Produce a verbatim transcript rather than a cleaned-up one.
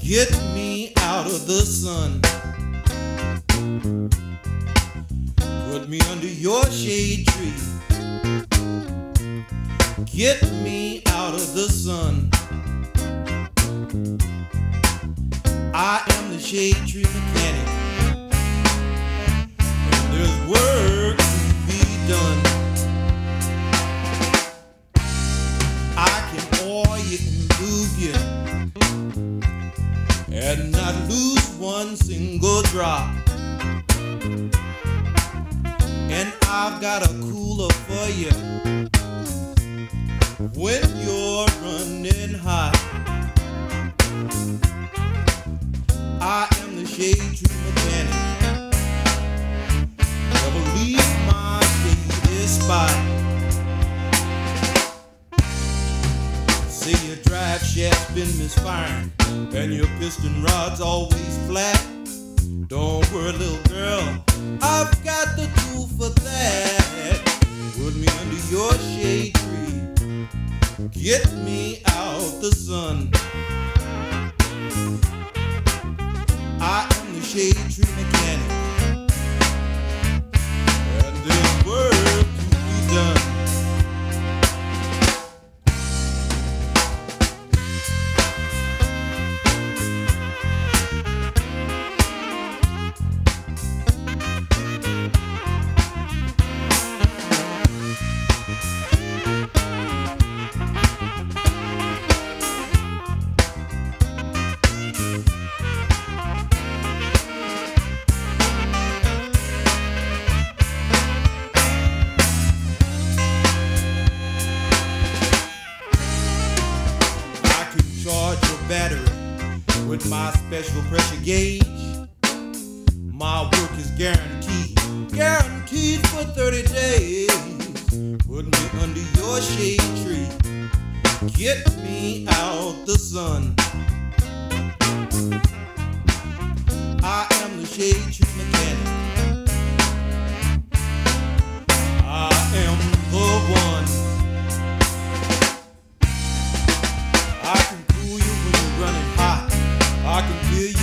Get me out of the sun. Put me under your shade tree. Get me out of the sun. I am the shade tree mechanic, and there's work to be done. I can oil you and lube you and not lose one single drop. And I've got a cooler for you when you're running hot. I am the shade tree mechanic. Never leave my shady spot. Say your drive shaft's been misfiring and your piston rod's always flat. Don't worry, little girl, I've got the tool for that. Put me under your shade tree. Get me out the sun. I am the shade tree mechanic, and there's work to be done. Charge your battery with my special pressure gauge. My work is guaranteed, guaranteed for thirty days. Put me under your shade tree. Get me out the sun. I am the shade tree mechanic. I am the one. I can cool you when you're running hot. I can feel